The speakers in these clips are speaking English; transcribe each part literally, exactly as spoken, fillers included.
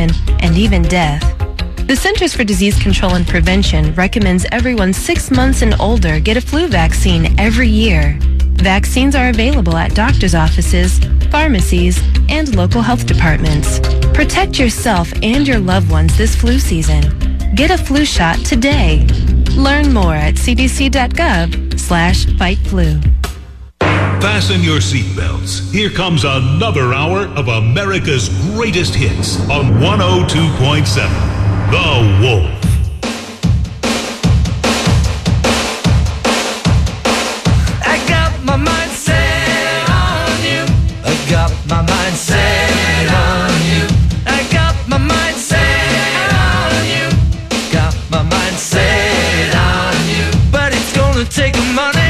infection, and even death. The Centers for Disease Control and Prevention recommends everyone six months and older get a flu vaccine every year. Vaccines are available at doctor's offices, pharmacies, and local health departments. Protect yourself and your loved ones this flu season. Get a flu shot today. Learn more at cdc.gov slash fight flu. Fasten your seatbelts. Here comes another hour of America's greatest hits on one oh two point seven. The Wolf. I got my mind set on you. I got my mind set on you. I got my mind set on you. Got my mind set on you. But it's gonna take money.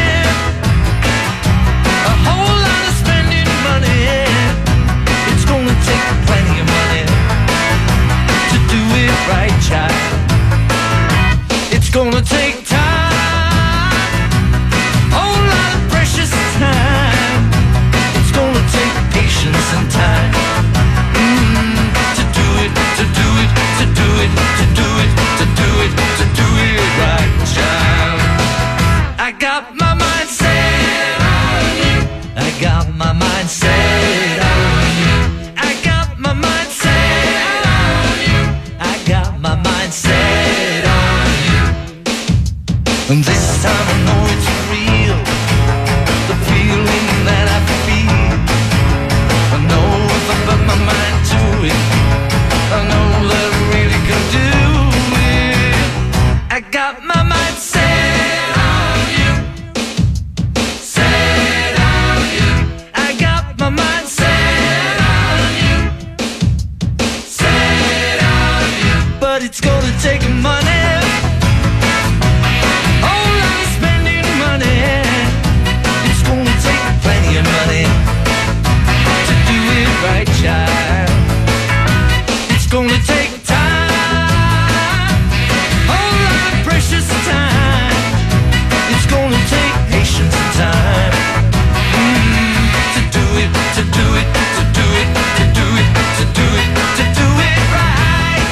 A whole lot of spending money. It's gonna take plenty of money to do it right, child. It's gonna take time, whole lot of precious time. It's gonna take patience and time mm, to do it, to do it, to do it, to do it, to do it, to do it right, child. I got my mind set on you. I got my mind set on you. I got my mind set on you. I got my mind set on you. And this time I know it's real, the feeling that I feel. I know if I put my mind to it, I know that I really can do it. I got my mind set on you, set on you. I got my mind set on you, set on you. But it's gonna take money. Right, child. It's gonna take time, whole lot of precious time. It's gonna take patience and time mm, to do it, to do it, to do it, to do it, to do it, to do it right.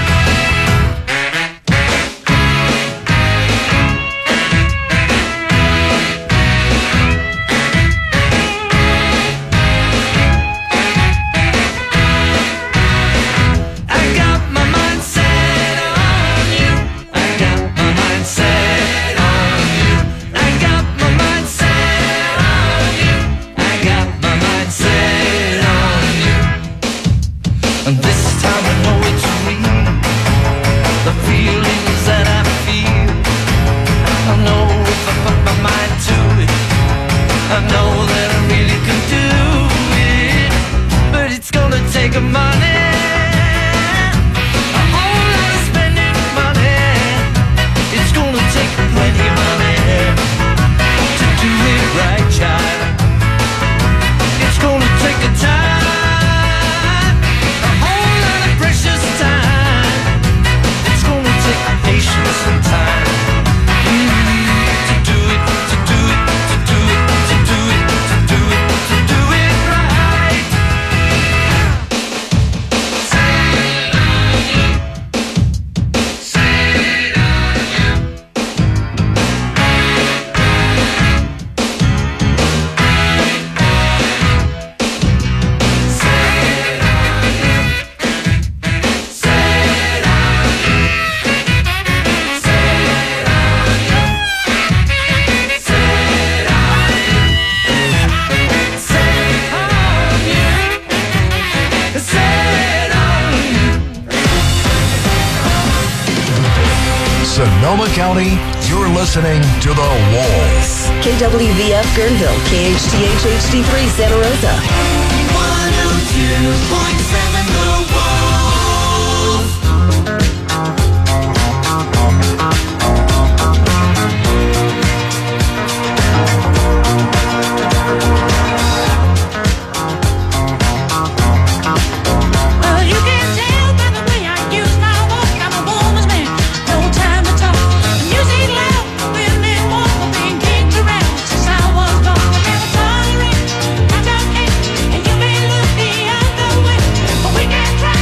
Sonoma County, you're listening to The Wolf. K W V F Guerneville, K H T H H D three Santa Rosa. one oh two point seven The Wolf. We can try.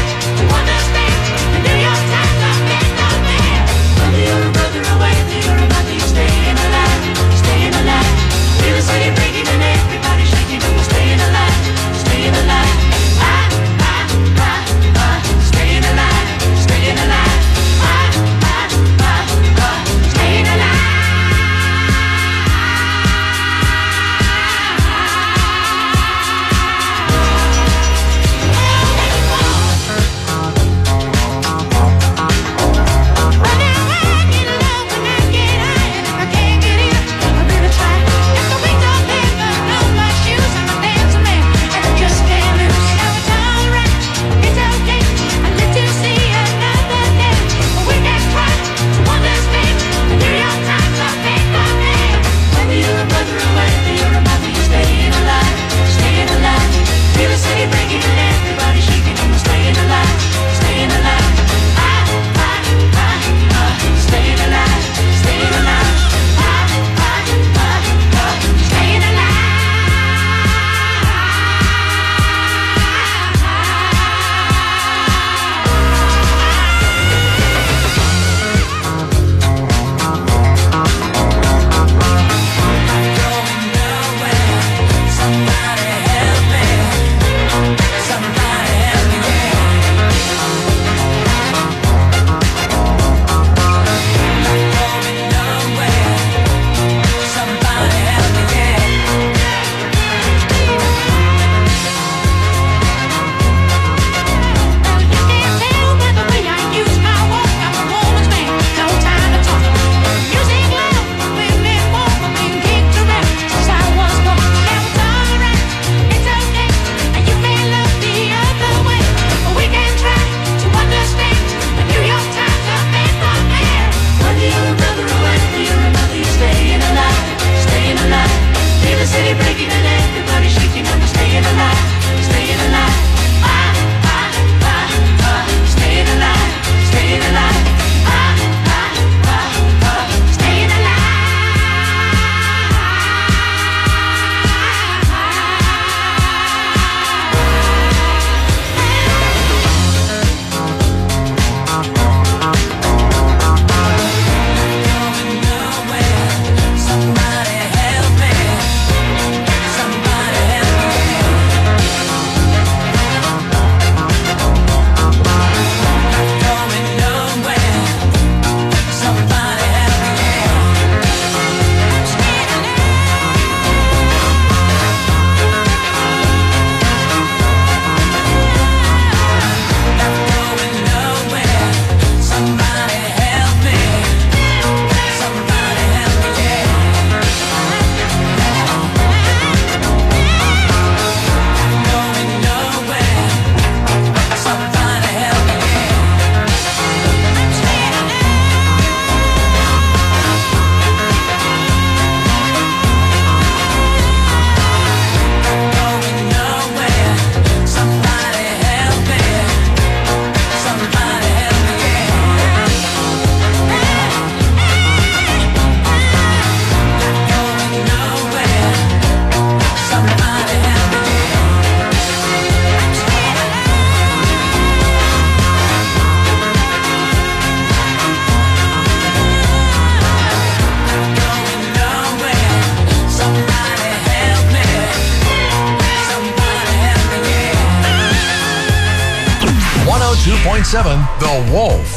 seven The Wolf.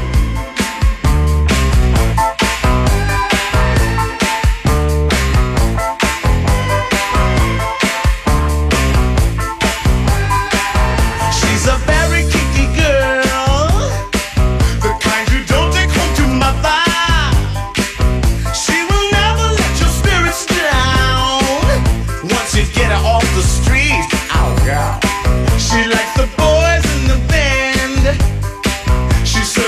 She's a very kinky girl, the kind you don't take home to mother. She will never let your spirits down once you get her off the street. Oh, girl. She likes the boys in the band. She said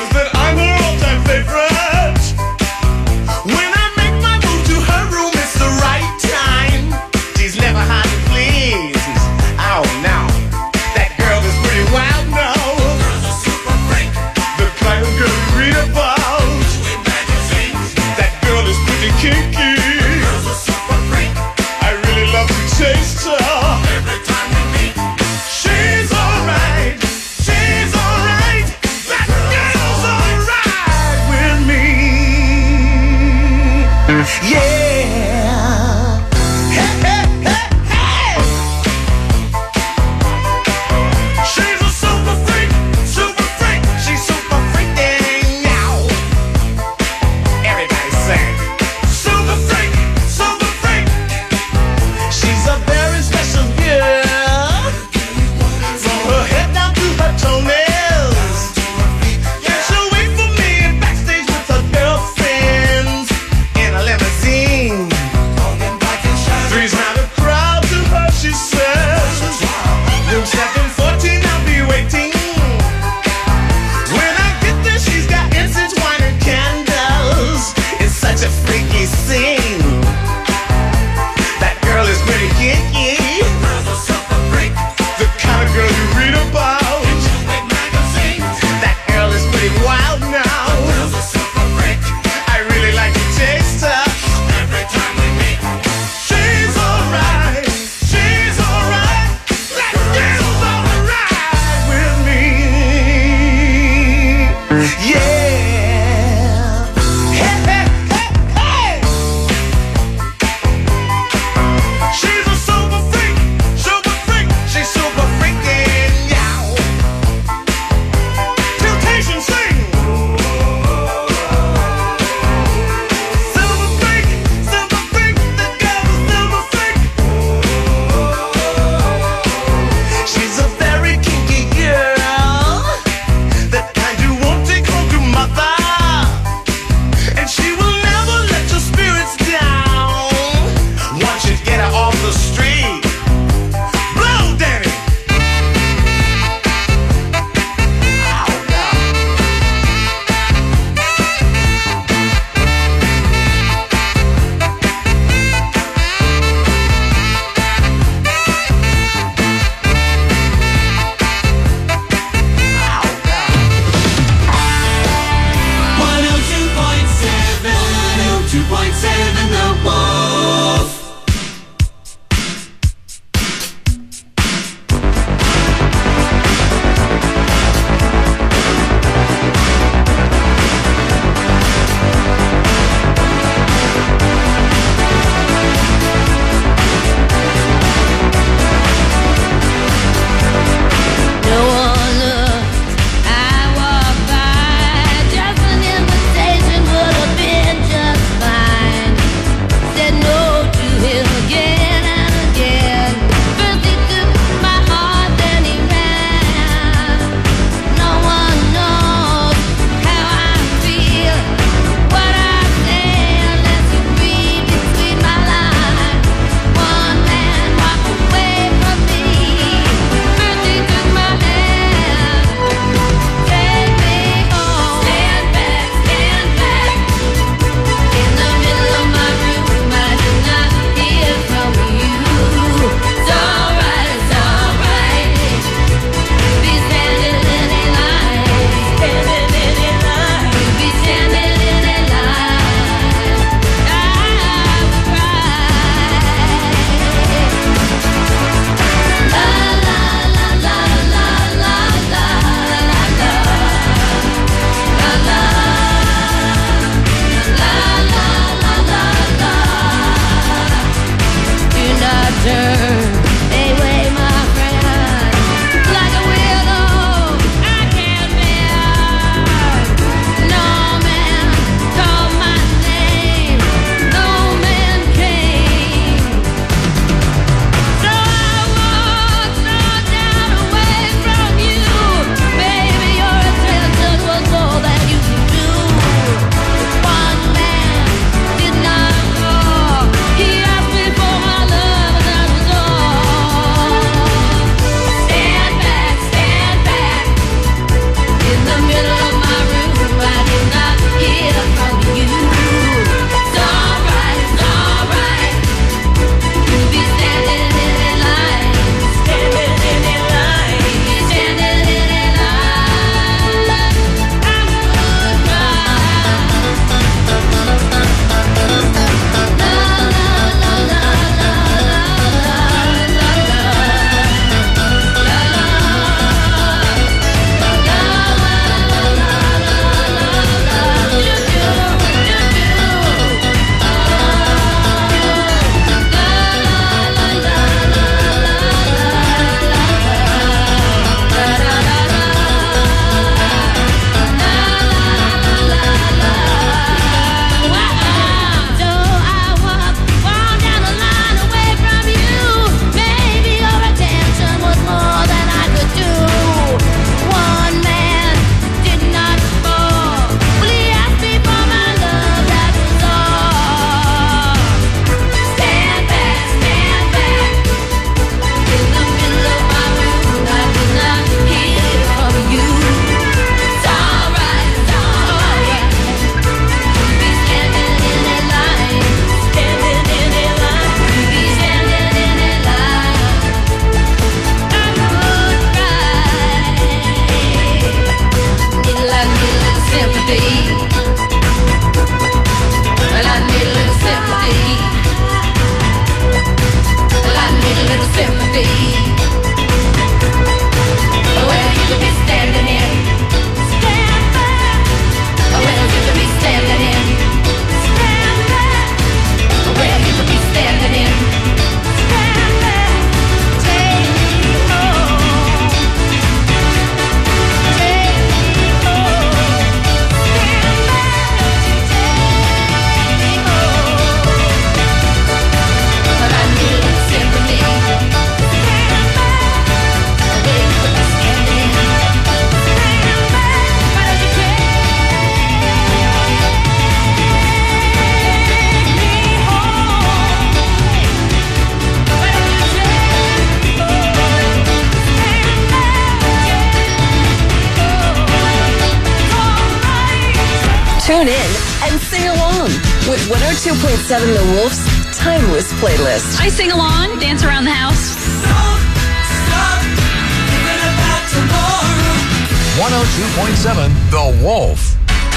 Tune in and sing along with one oh two point seven The Wolf's Timeless Playlist. I sing along, dance around the house. Don't stop thinking about tomorrow. one oh two point seven The Wolf.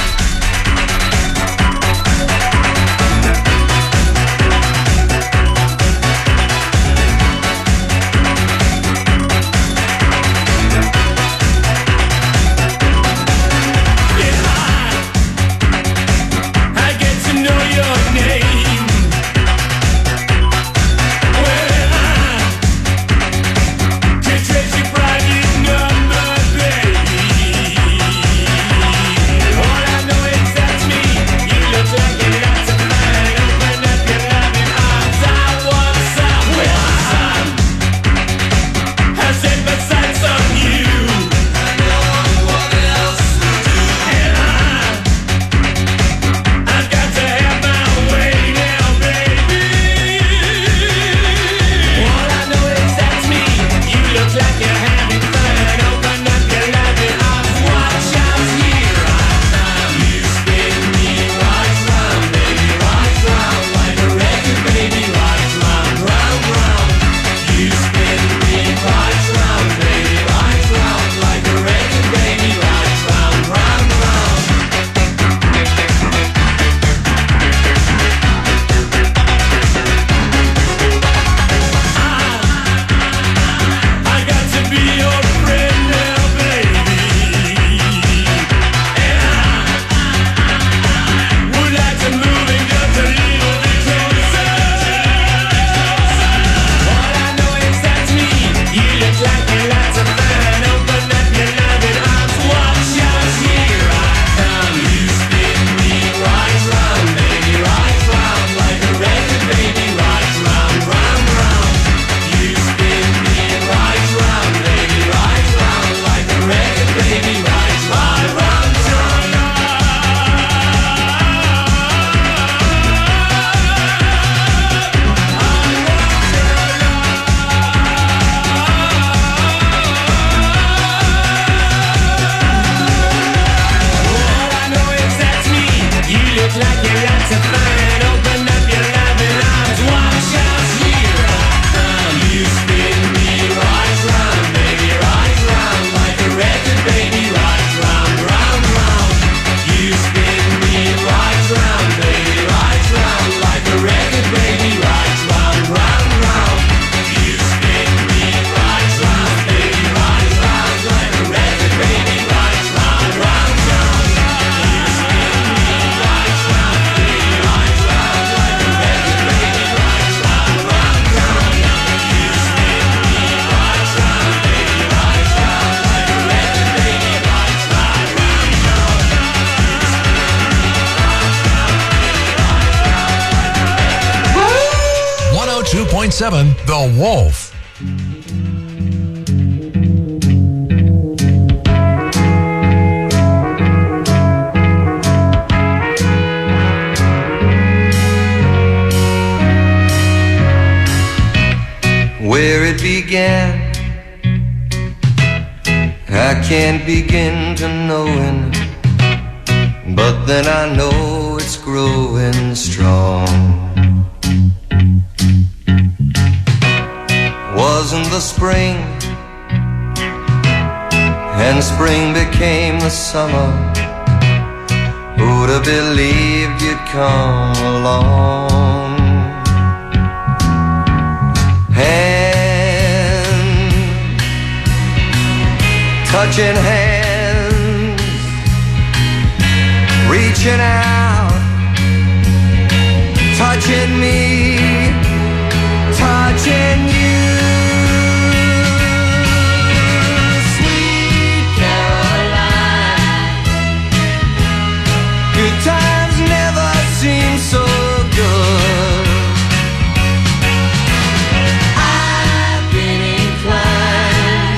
two point seven The Wolf. Where it began, I can't begin to knowing, but then I know it's growing strong. Wasn't the spring, and spring became the summer. Who'd have believed you'd come along? Hand, touching hands, reaching out, touching me, touching you. Good times never seem so good. I've been inclined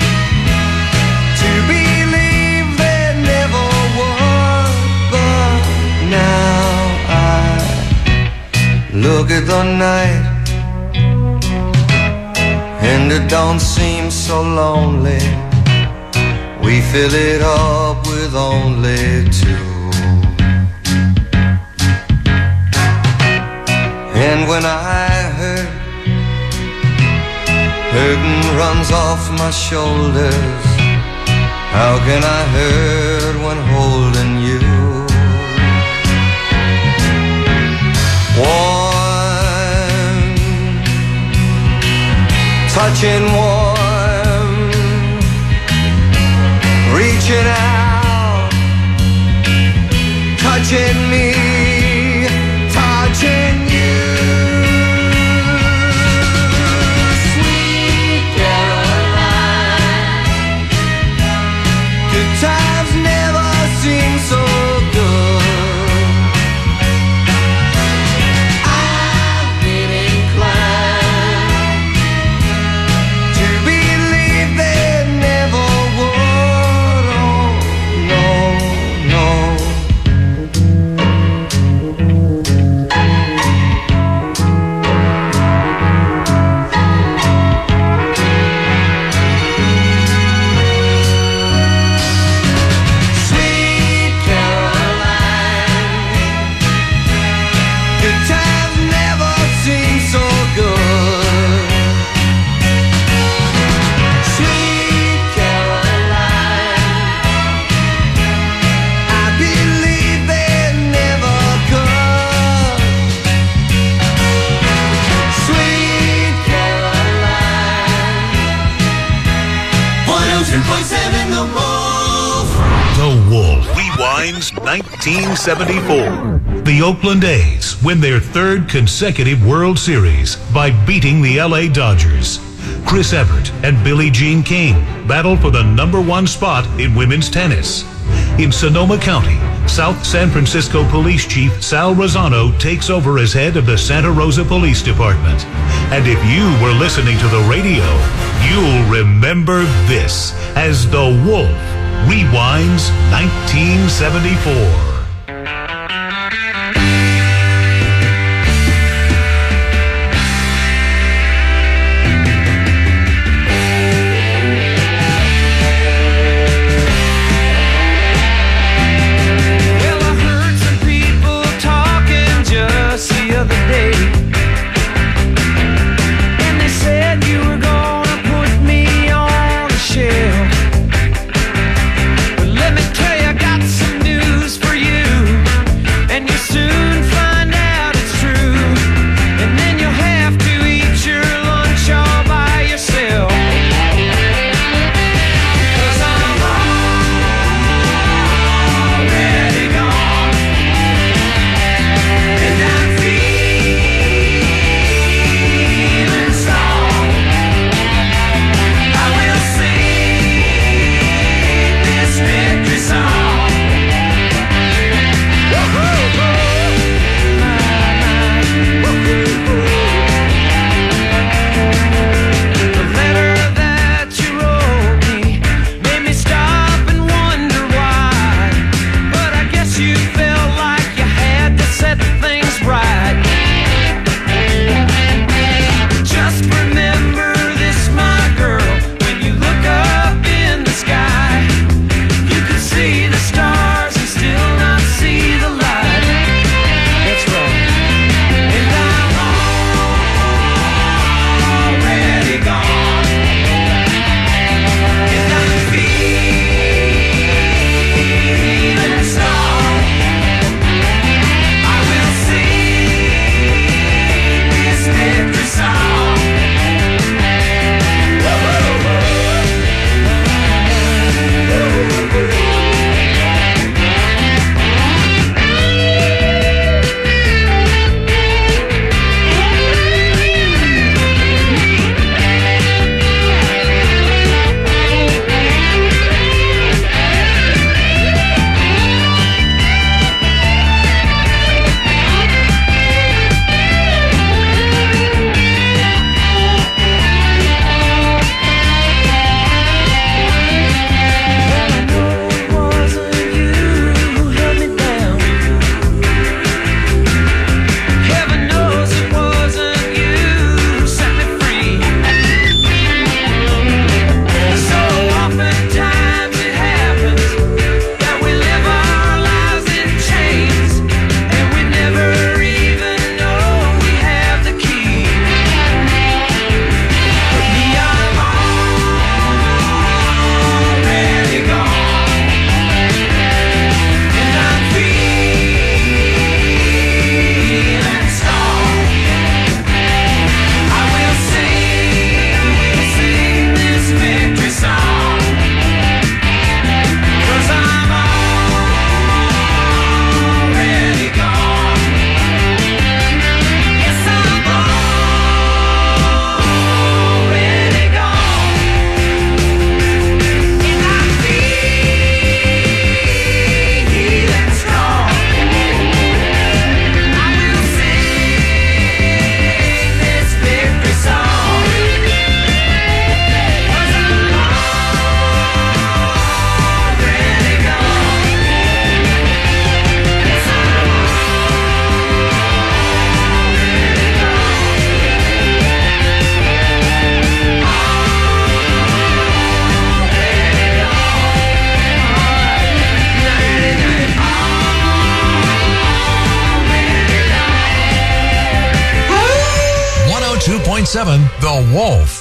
to believe there never was, but now I look at the night and it don't seem so lonely. We fill it up with only two. when I hurt? Hurting runs off my shoulders. How can I hurt when holding you? Warm, touching warm, reaching out, touching me, touching you. Sweet Caroline, good times never seem so good. I've been inclined to believe they never would. Oh, no, no. Sweet Caroline, good times never seem so good. Sweet Caroline, I believe they never could. Sweet Caroline, one oh two point seven The Wolf. The Wolf rewinds nineteen seventy-four. The Oakland A's win their third consecutive World Series by beating the L A Dodgers. Chris Evert and Billie Jean King battle for the number one spot in women's tennis. In Sonoma County, South San Francisco Police Chief Sal Rosano takes over as head of the Santa Rosa Police Department. And if you were listening to the radio, you'll remember this as The Wolf rewinds nineteen seventy-four. Well, I heard some people talking just the other day, and they said you were gonna put me on a shelf. But let me tell you, I got some news for you. point seven The Wolf.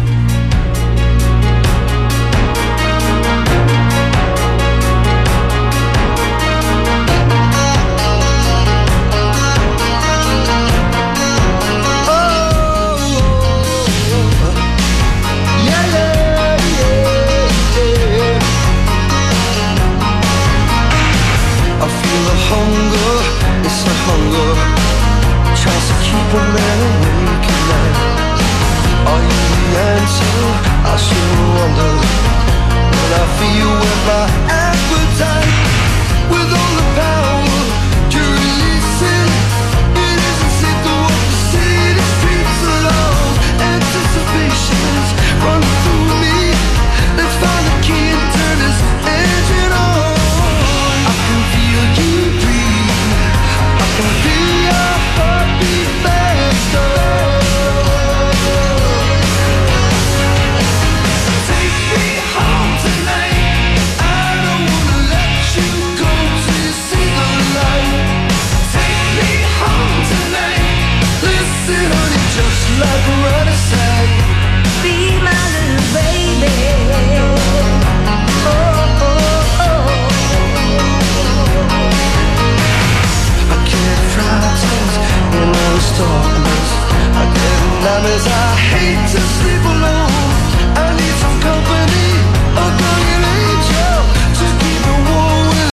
Hunger tries to keep a man awake at night. Are you the answer? I sure wonder when I feel with my appetite.